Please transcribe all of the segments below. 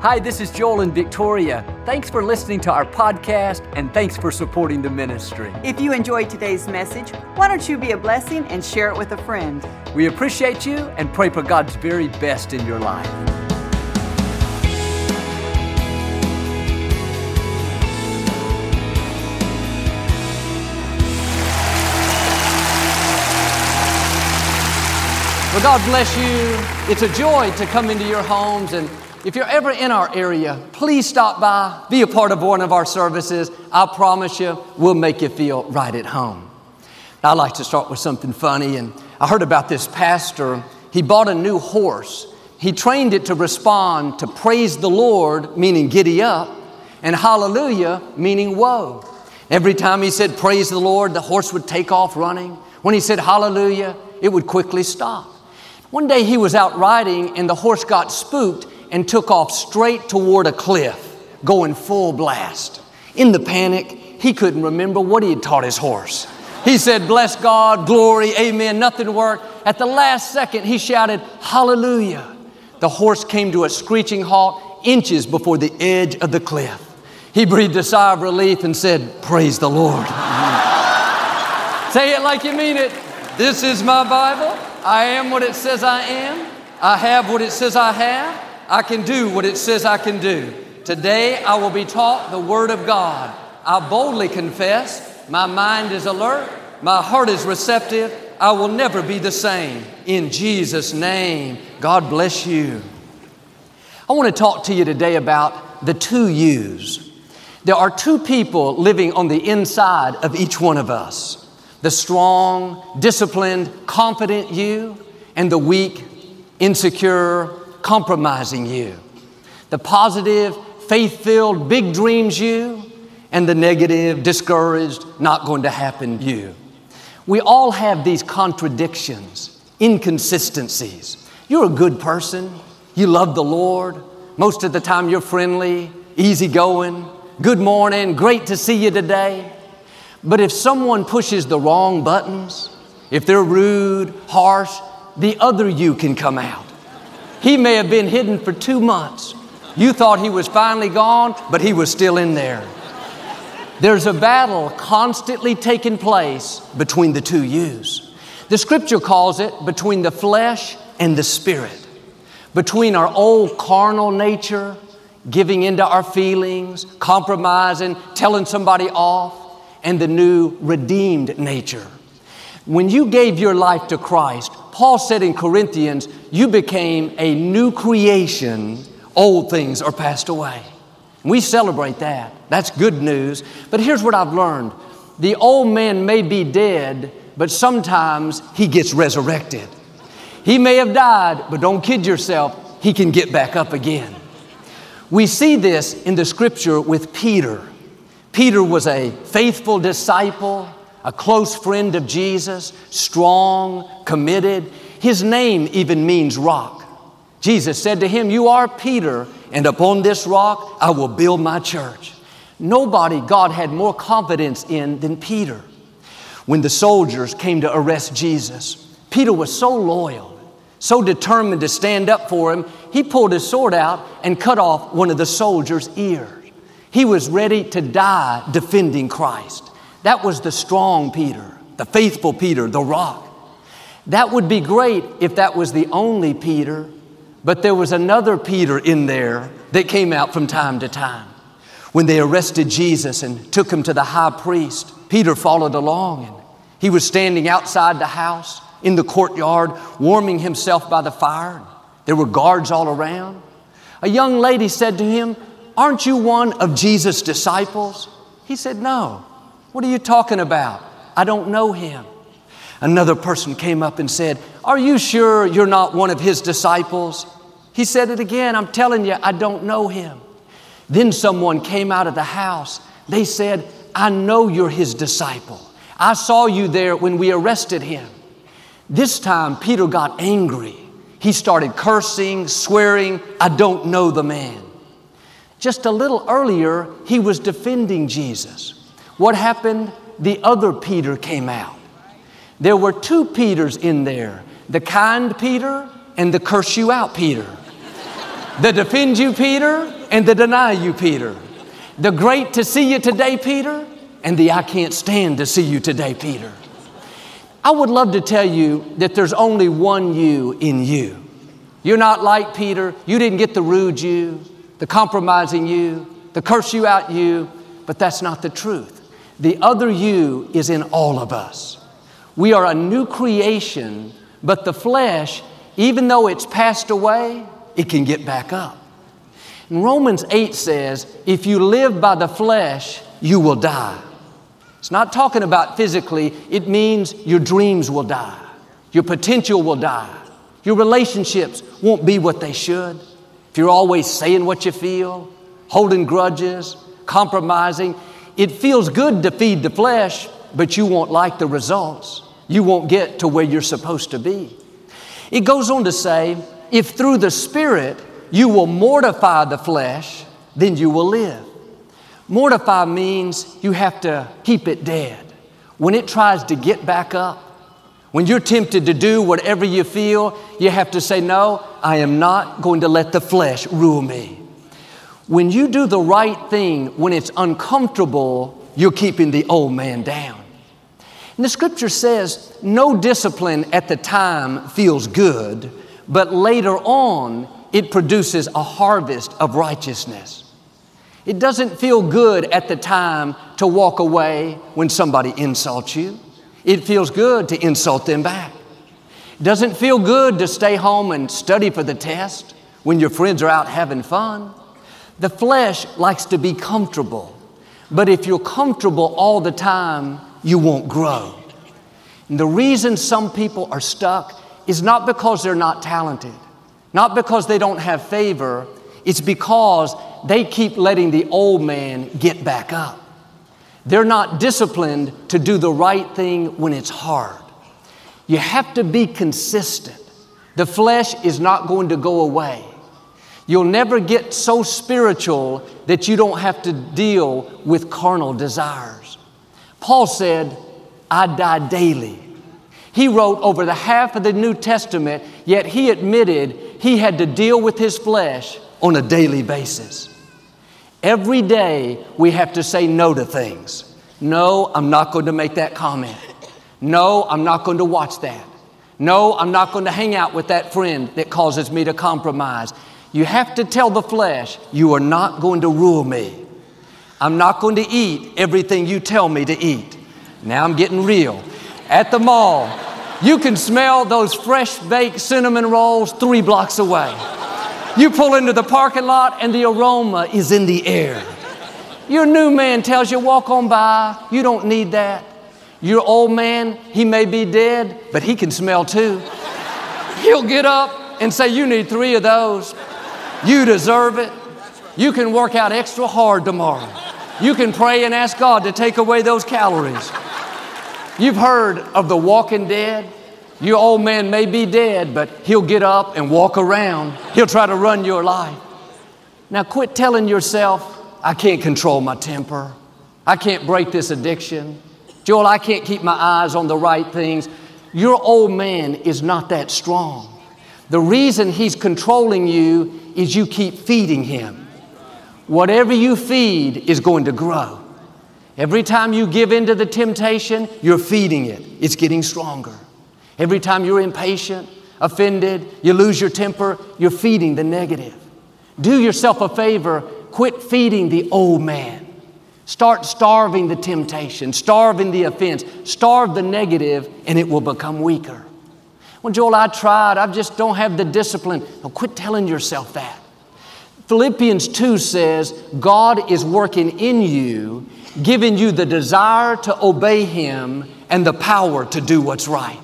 Hi, this is Joel and Victoria. Thanks for listening to our podcast, and thanks for supporting the ministry. If you enjoyed today's message, why don't you be a blessing and share it with a friend? We appreciate you and pray for God's very best in your life. Well, God bless you. It's a joy to come into your homes, and if you're ever in our area, please stop by, be a part of one of our services. I promise you, we'll make you feel right at home. I'd like to start with something funny, and I heard about this pastor. He bought a new horse. He trained it to respond to praise the Lord, meaning giddy up, and hallelujah, meaning whoa. Every time he said praise the Lord, the horse would take off running. When he said hallelujah, it would quickly stop. One day he was out riding, and the horse got spooked and took off straight toward a cliff, going full blast. In the panic, he couldn't remember what he had taught his horse. He said, bless God, glory, amen, nothing worked. At the last second, he shouted, hallelujah. The horse came to a screeching halt inches before the edge of the cliff. He breathed a sigh of relief and said, praise the Lord. Say it like you mean it. This is my Bible. I am what it says I am. I have what it says I have. I can do what it says I can do. Today I will be taught the Word of God. I boldly confess, my mind is alert, my heart is receptive. I will never be the same. In Jesus' name, God bless you. I want to talk to you today about the two yous. There are two people living on the inside of each one of us. The strong, disciplined, confident you, and the weak, insecure, compromising you. The positive, faith-filled, big dreams you, and the negative, discouraged, not going to happen you. We all have these contradictions, inconsistencies. You're a good person. You love the Lord. Most of the time you're friendly, easygoing. Good morning, great to see you today. But if someone pushes the wrong buttons, if they're rude, harsh, the other you can come out. He may have been hidden for 2 months. You thought he was finally gone, but he was still in there. There's a battle constantly taking place between the two yous. The scripture calls it between the flesh and the spirit. Between our old carnal nature, giving into our feelings, compromising, telling somebody off, and the new redeemed nature. When you gave your life to Christ, Paul said in Corinthians, you became a new creation. Old things are passed away. We celebrate that. That's good news. But here's what I've learned. The old man may be dead, but sometimes he gets resurrected. He may have died, but don't kid yourself. He can get back up again. We see this in the scripture with Peter. Peter was a faithful disciple, a close friend of Jesus, strong, committed. His name even means rock. Jesus said to him, you are Peter, and upon this rock I will build my church. Nobody God had more confidence in than Peter. When the soldiers came to arrest Jesus, Peter was so loyal, so determined to stand up for him, he pulled his sword out and cut off one of the soldiers' ears. He was ready to die defending Christ. That was the strong Peter, the faithful Peter, the rock. That would be great if that was the only Peter, but there was another Peter in there that came out from time to time. When they arrested Jesus and took him to the high priest, Peter followed along, and he was standing outside the house in the courtyard, warming himself by the fire. There were guards all around. A young lady said to him, aren't you one of Jesus' disciples? He said, no. What are you talking about? I don't know him. Another person came up and said, are you sure you're not one of his disciples? He said it again, I'm telling you, I don't know him. Then someone came out of the house. They said, I know you're his disciple. I saw you there when we arrested him. This time, Peter got angry. He started cursing, swearing, I don't know the man. Just a little earlier, he was defending Jesus. What happened? The other Peter came out. There were two Peters in there, the kind Peter and the curse you out Peter. The defend you, Peter, and the deny you, Peter. The great to see you today, Peter, and the I can't stand to see you today, Peter. I would love to tell you that there's only one you in you. You're not like Peter. You didn't get the rude you, the compromising you, the curse you out you, but that's not the truth. The other you is in all of us. We are a new creation, but the flesh, even though it's passed away, it can get back up. And Romans 8 says, if you live by the flesh, you will die. It's not talking about physically. It means your dreams will die. Your potential will die. Your relationships won't be what they should. If you're always saying what you feel, holding grudges, compromising, it feels good to feed the flesh, but you won't like the results. You won't get to where you're supposed to be. It goes on to say, if through the Spirit you will mortify the flesh, then you will live. Mortify means you have to keep it dead. When it tries to get back up, when you're tempted to do whatever you feel, you have to say, no, I am not going to let the flesh rule me. When you do the right thing, when it's uncomfortable, you're keeping the old man down. And the scripture says, no discipline at the time feels good, but later on, it produces a harvest of righteousness. It doesn't feel good at the time to walk away when somebody insults you. It feels good to insult them back. It doesn't feel good to stay home and study for the test when your friends are out having fun. The flesh likes to be comfortable, but if you're comfortable all the time, you won't grow. And the reason some people are stuck is not because they're not talented, not because they don't have favor. It's because they keep letting the old man get back up. They're not disciplined to do the right thing when it's hard. You have to be consistent. The flesh is not going to go away. You'll never get so spiritual that you don't have to deal with carnal desires. Paul said, I die daily. He wrote over the half of the New Testament, yet he admitted he had to deal with his flesh on a daily basis. Every day we have to say no to things. No, I'm not going to make that comment. No, I'm not going to watch that. No, I'm not going to hang out with that friend that causes me to compromise. You have to tell the flesh, you are not going to rule me. I'm not going to eat everything you tell me to eat. Now I'm getting real. At the mall, you can smell those fresh baked cinnamon rolls 3 blocks away. You pull into the parking lot and the aroma is in the air. Your new man tells you, walk on by. You don't need that. Your old man, he may be dead, but he can smell too. He'll get up and say, you need 3 of those. You deserve it. You can work out extra hard tomorrow. You can pray and ask God to take away those calories. You've heard of the walking dead. Your old man may be dead, but he'll get up and walk around. He'll try to run your life. Now quit telling yourself, I can't control my temper. I can't break this addiction. Joel, I can't keep my eyes on the right things. Your old man is not that strong. The reason he's controlling you is you keep feeding him. Whatever you feed is going to grow. Every time you give in to the temptation, you're feeding it. It's getting stronger. Every time you're impatient, offended, you lose your temper, you're feeding the negative. Do yourself a favor, quit feeding the old man. Start starving the temptation, starving the offense, starve the negative, and it will become weaker. Well, Joel, I tried, I just don't have the discipline. No, quit telling yourself that. Philippians 2 says, God is working in you, giving you the desire to obey Him and the power to do what's right.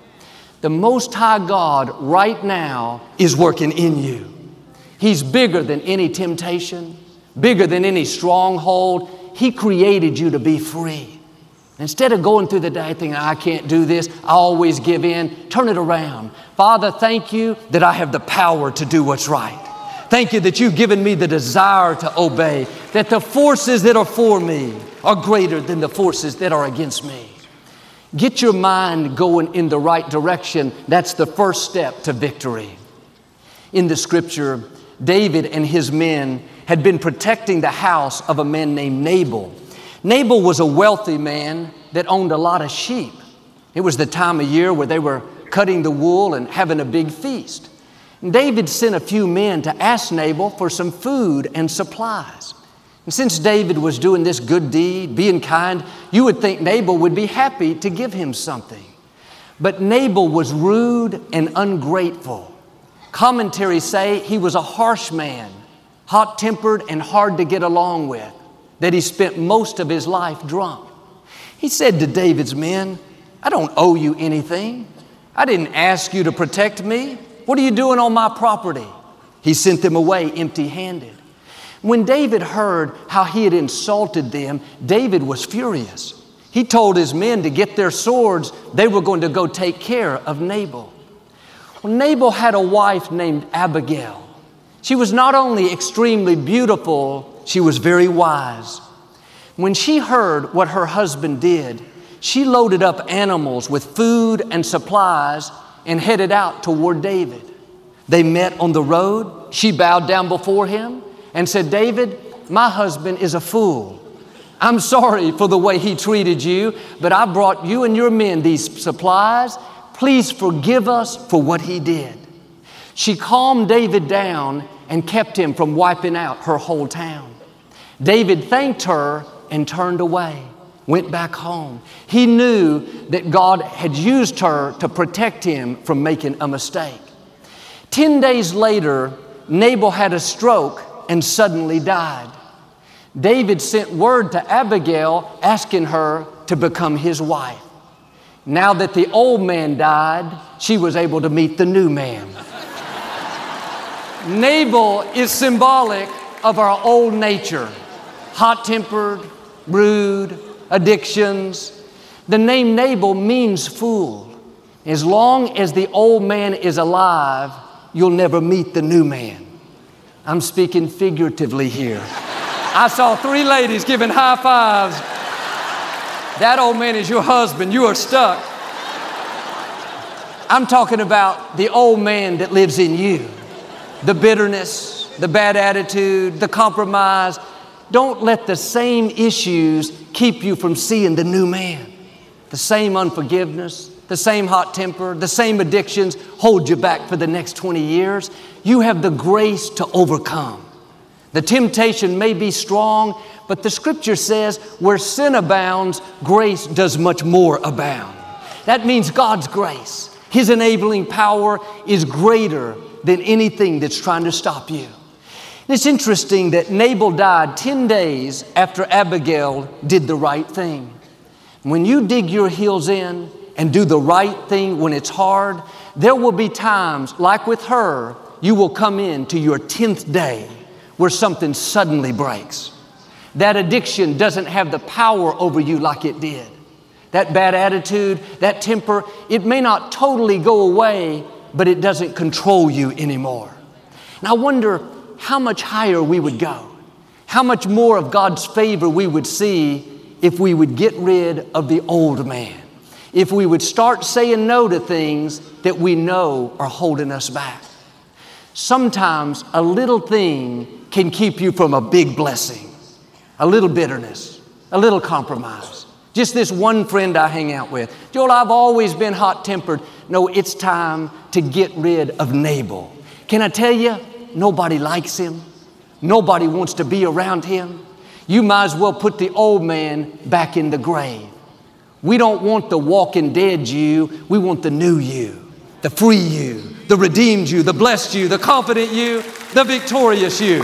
The Most High God right now is working in you. He's bigger than any temptation, bigger than any stronghold. He created you to be free. Instead of going through the day thinking, I can't do this, I always give in, turn it around. Father, thank you that I have the power to do what's right. Thank you that you've given me the desire to obey, that the forces that are for me are greater than the forces that are against me. Get your mind going in the right direction. That's the first step to victory. In the scripture, David and his men had been protecting the house of a man named Nabal. Nabal was a wealthy man that owned a lot of sheep. It was the time of year where they were cutting the wool and having a big feast. And David sent a few men to ask Nabal for some food and supplies. And since David was doing this good deed, being kind, you would think Nabal would be happy to give him something. But Nabal was rude and ungrateful. Commentaries say he was a harsh man, hot-tempered and hard to get along with, that he spent most of his life drunk. He said to David's men, "I don't owe you anything. I didn't ask you to protect me. What are you doing on my property?" He sent them away empty-handed. When David heard how he had insulted them, David was furious. He told his men to get their swords. They were going to go take care of Nabal. Well, Nabal had a wife named Abigail. She was not only extremely beautiful, she was very wise. When she heard what her husband did, she loaded up animals with food and supplies and headed out toward David. They met on the road. She bowed down before him and said, "David, my husband is a fool. I'm sorry for the way he treated you, but I brought you and your men these supplies. Please forgive us for what he did." She calmed David down and kept him from wiping out her whole town. David thanked her and turned away, went back home. He knew that God had used her to protect him from making a mistake. 10 days later, Nabal had a stroke and suddenly died. David sent word to Abigail asking her to become his wife. Now that the old man died, she was able to meet the new man. Nabal is symbolic of our old nature, hot-tempered, rude, addictions. The name Nabal means fool. As long as the old man is alive, you'll never meet the new man. I'm speaking figuratively here. I saw 3 ladies giving high fives. That old man is your husband. You are stuck. I'm talking about the old man that lives in you. The bitterness, the bad attitude, the compromise. Don't let the same issues keep you from seeing the new man. The same unforgiveness, the same hot temper, the same addictions hold you back for the next 20 years. You have the grace to overcome. The temptation may be strong, but the scripture says where sin abounds, grace does much more abound. That means God's grace, His enabling power is greater than anything that's trying to stop you. It's interesting that Nabal died 10 days after Abigail did the right thing. When you dig your heels in and do the right thing when it's hard, there will be times, like with her, you will come into your 10th day where something suddenly breaks. That addiction doesn't have the power over you like it did. That bad attitude, that temper, it may not totally go away, but it doesn't control you anymore. And I wonder how much higher we would go, how much more of God's favor we would see if we would get rid of the old man, if we would start saying no to things that we know are holding us back. Sometimes a little thing can keep you from a big blessing, a little bitterness, a little compromise. Just this one friend I hang out with. Joel, I've always been hot-tempered. No, it's time to get rid of Nabal. Can I tell you, nobody likes him. Nobody wants to be around him. You might as well put the old man back in the grave. We don't want the walking dead you. We want the new you, the free you, the redeemed you, the blessed you, the confident you, the victorious you.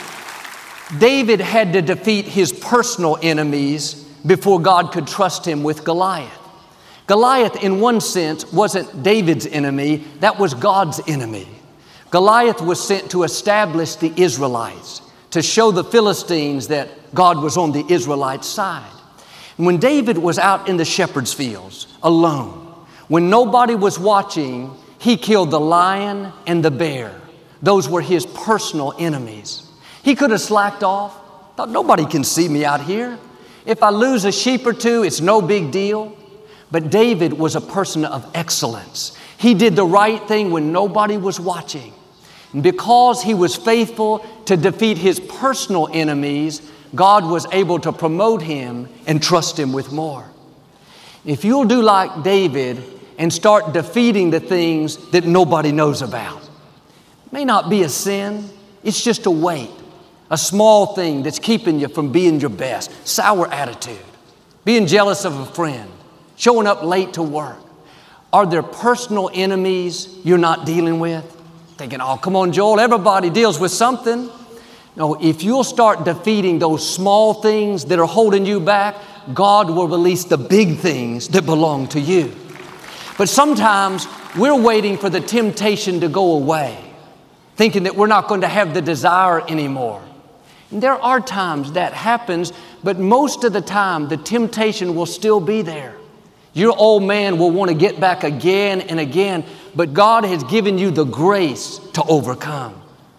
David had to defeat his personal enemies before God could trust him with Goliath. Goliath, in one sense, wasn't David's enemy. That was God's enemy. Goliath was sent to establish the Israelites, to show the Philistines that God was on the Israelites' side. And when David was out in the shepherd's fields, alone, when nobody was watching, he killed the lion and the bear. Those were his personal enemies. He could have slacked off, thought, nobody can see me out here. If I lose a sheep or two, it's no big deal. But David was a person of excellence. He did the right thing when nobody was watching. And because he was faithful to defeat his personal enemies, God was able to promote him and trust him with more. If you'll do like David and start defeating the things that nobody knows about, it may not be a sin, it's just a weight, a small thing that's keeping you from being your best. Sour attitude, being jealous of a friend, showing up late to work. Are there personal enemies you're not dealing with? Thinking, oh, come on, Joel, everybody deals with something. No, if you'll start defeating those small things that are holding you back, God will release the big things that belong to you. But sometimes we're waiting for the temptation to go away, thinking that we're not going to have the desire anymore. And there are times that happens, but most of the time the temptation will still be there. Your old man will want to get back again and again, but God has given you the grace to overcome.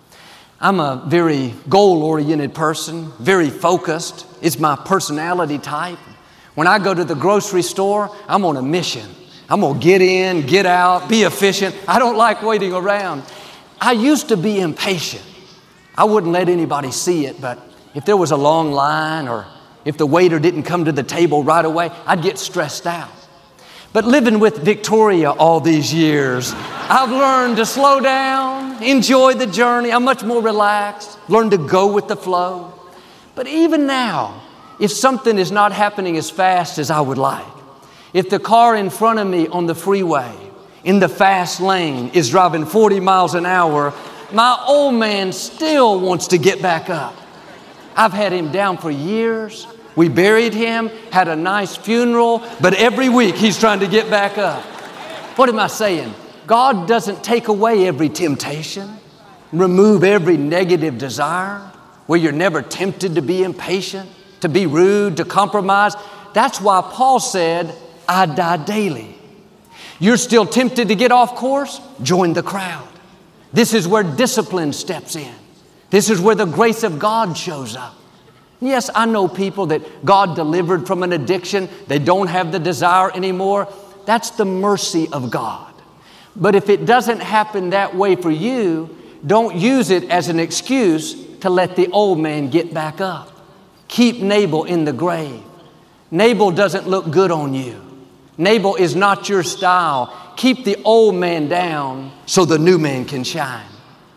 I'm a very goal-oriented person, very focused. It's my personality type. When I go to the grocery store, I'm on a mission. I'm going to get in, get out, be efficient. I don't like waiting around. I used to be impatient. I wouldn't let anybody see it, but if there was a long line or if the waiter didn't come to the table right away, I'd get stressed out. But living with Victoria all these years, I've learned to slow down, enjoy the journey. I'm much more relaxed, learned to go with the flow. But even now, if something is not happening as fast as I would like, if the car in front of me on the freeway, in the fast lane, is driving 40 miles an hour, my old man still wants to get back up. I've had him down for years. We buried him, had a nice funeral, but every week he's trying to get back up. What am I saying? God doesn't take away every temptation, remove every negative desire, where you're never tempted to be impatient, to be rude, to compromise. That's why Paul said, I die daily. You're still tempted to get off course? Join the crowd. This is where discipline steps in. This is where the grace of God shows up. Yes, I know people that God delivered from an addiction. They don't have the desire anymore. That's the mercy of God. But if it doesn't happen that way for you, don't use it as an excuse to let the old man get back up. Keep Nabal in the grave. Nabal doesn't look good on you. Nabal is not your style. Keep the old man down so the new man can shine.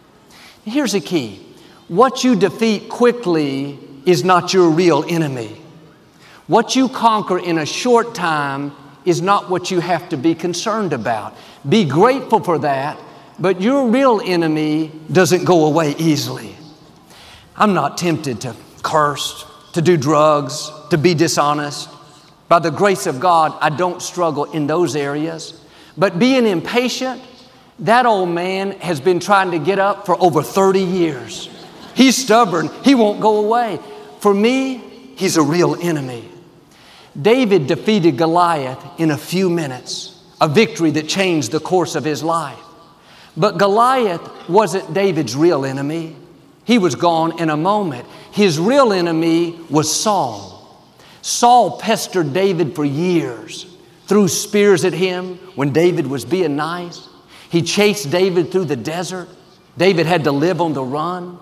Here's the key. What you defeat quickly is not your real enemy. What you conquer in a short time is not what you have to be concerned about. Be grateful for that, but your real enemy doesn't go away easily. I'm not tempted to curse, to do drugs, to be dishonest. By the grace of God, I don't struggle in those areas. But being impatient, that old man has been trying to get up for over 30 years. He's stubborn. He won't go away. For me, he's a real enemy. David defeated Goliath in a few minutes, a victory that changed the course of his life. But Goliath wasn't David's real enemy. He was gone in a moment. His real enemy was Saul. Saul pestered David for years, threw spears at him when David was being nice. He chased David through the desert. David had to live on the run.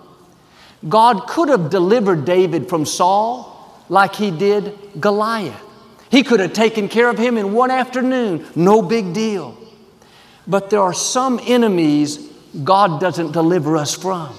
God could have delivered David from Saul like he did Goliath. He could have taken care of him in one afternoon, no big deal. But there are some enemies God doesn't deliver us from.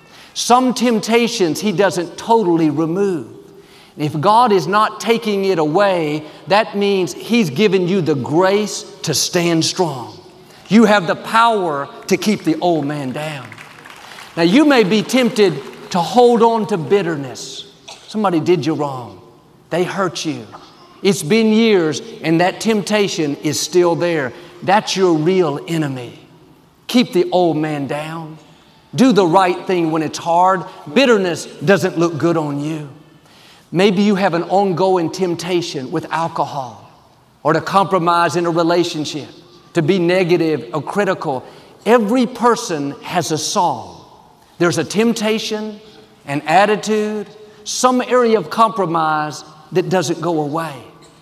Some temptations He doesn't totally remove. If God is not taking it away, that means He's given you the grace to stand strong. You have the power to keep the old man down. Now you may be tempted to hold on to bitterness. Somebody did you wrong. They hurt you. It's been years and that temptation is still there. That's your real enemy. Keep the old man down. Do the right thing when it's hard. Bitterness doesn't look good on you. Maybe you have an ongoing temptation with alcohol or to compromise in a relationship, to be negative or critical. Every person has a Saul. There's a temptation, an attitude, some area of compromise that doesn't go away.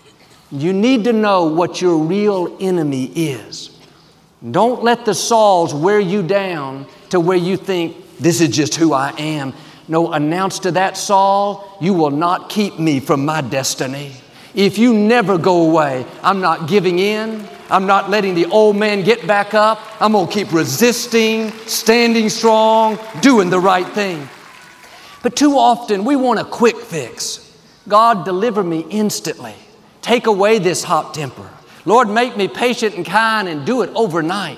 You need to know what your real enemy is. Don't let the Sauls wear you down to where you think, this is just who I am. No, announce to that Saul, you will not keep me from my destiny. If you never go away, I'm not giving in. I'm not letting the old man get back up. I'm going to keep resisting, standing strong, doing the right thing. But too often we want a quick fix. God, deliver me instantly. Take away this hot temper. Lord, make me patient and kind and do it overnight.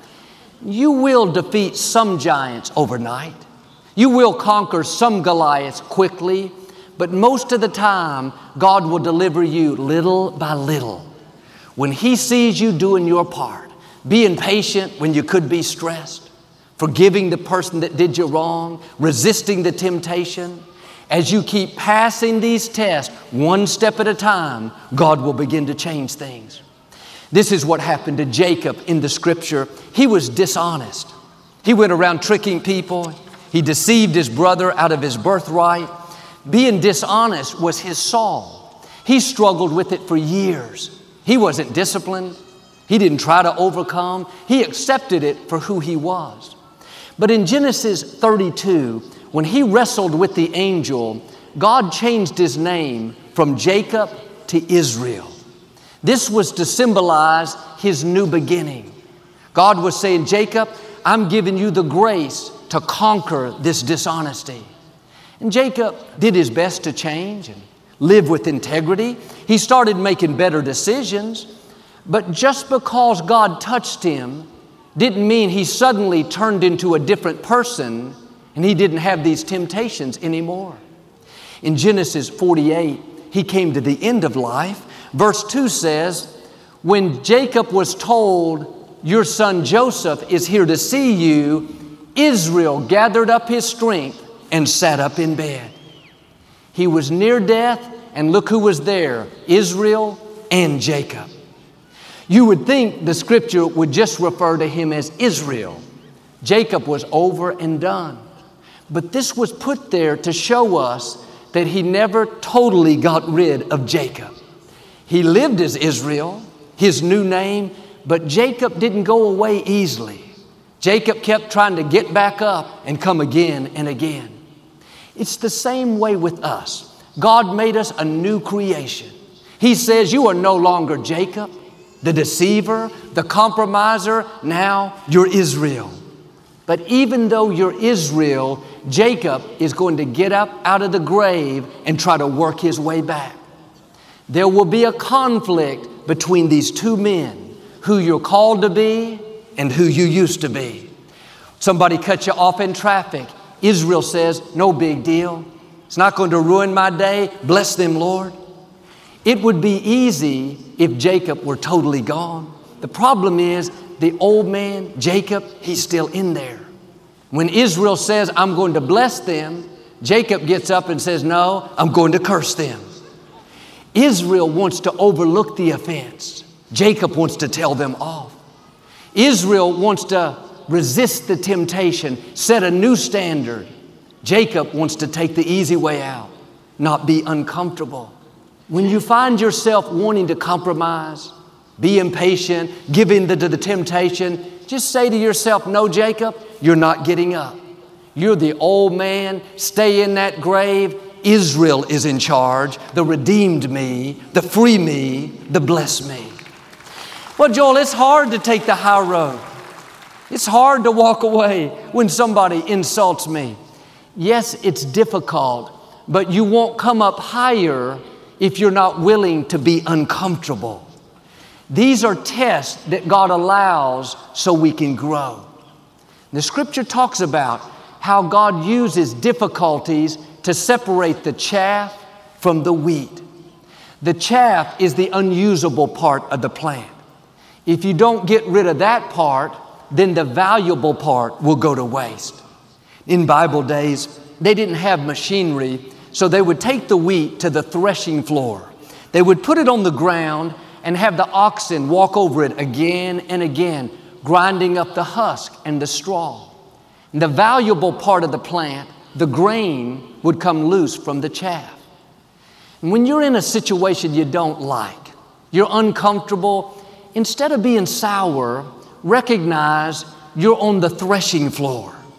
You will defeat some giants overnight. You will conquer some Goliaths quickly, but most of the time, God will deliver you little by little. When He sees you doing your part, being patient when you could be stressed, forgiving the person that did you wrong, resisting the temptation, as you keep passing these tests one step at a time, God will begin to change things. This is what happened to Jacob in the Scripture. He was dishonest. He went around tricking people. He deceived his brother out of his birthright. Being dishonest was his Saul. He struggled with it for years. He wasn't disciplined. He didn't try to overcome. He accepted it for who he was. But in Genesis 32, when he wrestled with the angel, God changed his name from Jacob to Israel. This was to symbolize his new beginning. God was saying, Jacob, I'm giving you the grace to conquer this dishonesty. And Jacob did his best to change and live with integrity. He started making better decisions. But just because God touched him didn't mean he suddenly turned into a different person and he didn't have these temptations anymore. In Genesis 48, he came to the end of life. Verse 2 says, when Jacob was told, your son Joseph is here to see you, Israel gathered up his strength and sat up in bed. He was near death, and look who was there, Israel and Jacob. You would think the Scripture would just refer to him as Israel. Jacob was over and done. But this was put there to show us that he never totally got rid of Jacob. He lived as Israel, his new name, but Jacob didn't go away easily. Jacob kept trying to get back up and come again and again. It's the same way with us. God made us a new creation. He says, you are no longer Jacob, the deceiver, the compromiser. Now you're Israel. But even though you're Israel, Jacob is going to get up out of the grave and try to work his way back. There will be a conflict between these two men, who you're called to be and who you used to be. Somebody cut you off in traffic. Israel says, no big deal. It's not going to ruin my day. Bless them, Lord. It would be easy if Jacob were totally gone. The problem is the old man, Jacob, he's still in there. When Israel says, I'm going to bless them, Jacob gets up and says, no, I'm going to curse them. Israel wants to overlook the offense. Jacob wants to tell them off. Israel wants to resist the temptation, set a new standard. Jacob wants to take the easy way out, not be uncomfortable. When you find yourself wanting to compromise, be impatient, give in to the temptation, just say to yourself, no, Jacob, you're not getting up. You're the old man. Stay in that grave. Israel is in charge, the redeemed me, the free me, the bless me. Well, Joel, it's hard to take the high road. It's hard to walk away when somebody insults me. Yes, it's difficult, but you won't come up higher if you're not willing to be uncomfortable. These are tests that God allows so we can grow. The Scripture talks about how God uses difficulties to separate the chaff from the wheat. The chaff is the unusable part of the plant. If you don't get rid of that part, then the valuable part will go to waste. In Bible days, they didn't have machinery, so they would take the wheat to the threshing floor. They would put it on the ground and have the oxen walk over it again and again, grinding up the husk and the straw. And the valuable part of the plant, the grain, would come loose from the chaff. And when you're in a situation you don't like, you're uncomfortable, instead of being sour, recognize you're on the threshing floor.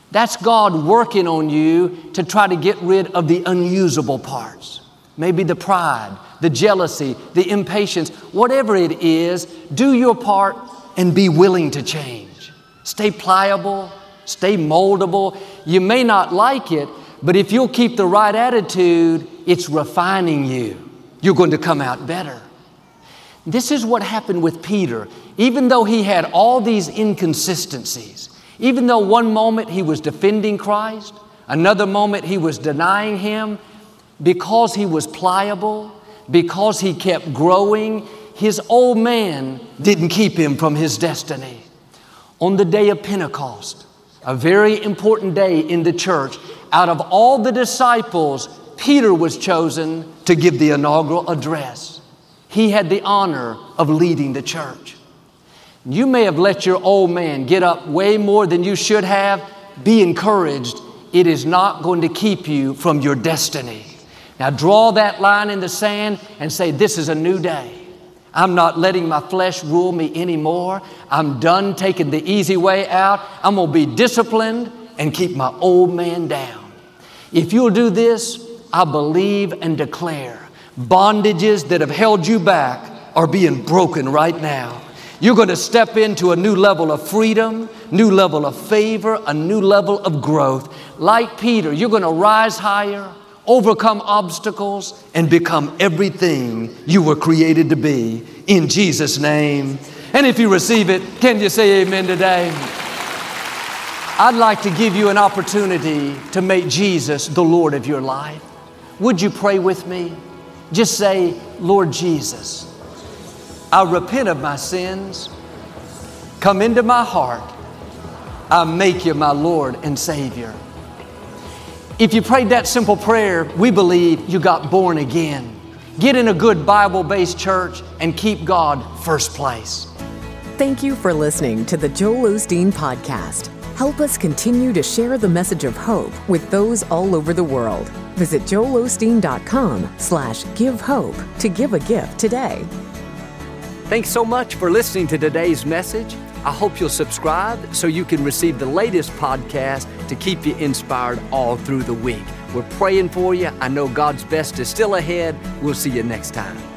That's God working on you to try to get rid of the unusable parts. Maybe the pride, the jealousy, the impatience, whatever it is, do your part and be willing to change. Stay pliable, stay moldable. You may not like it, but if you'll keep the right attitude, it's refining you. You're going to come out better. This is what happened with Peter. Even though he had all these inconsistencies, even though one moment he was defending Christ, another moment he was denying Him, because he was pliable, because he kept growing, his old man didn't keep him from his destiny. On the day of Pentecost, a very important day in the church, out of all the disciples, Peter was chosen to give the inaugural address. He had the honor of leading the church. You may have let your old man get up way more than you should have. Be encouraged. It is not going to keep you from your destiny. Now draw that line in the sand and say, this is a new day. I'm not letting my flesh rule me anymore. I'm done taking the easy way out. I'm going to be disciplined and keep my old man down. If you'll do this, I believe and declare bondages that have held you back are being broken right now. You're going to step into a new level of freedom, new level of favor, a new level of growth. Like Peter, you're going to rise higher, overcome obstacles, and become everything you were created to be in Jesus' name. And if you receive it, can you say amen today? I'd like to give you an opportunity to make Jesus the Lord of your life. Would you pray with me? Just say, Lord Jesus, I repent of my sins. Come into my heart. I make you my Lord and Savior. If you prayed that simple prayer, we believe you got born again. Get in a good Bible-based church and keep God first place. Thank you for listening to the Joel Osteen Podcast. Help us continue to share the message of hope with those all over the world. Visit joelosteen.com/give hope to give a gift today. Thanks so much for listening to today's message. I hope you'll subscribe so you can receive the latest podcast to keep you inspired all through the week. We're praying for you. I know God's best is still ahead. We'll see you next time.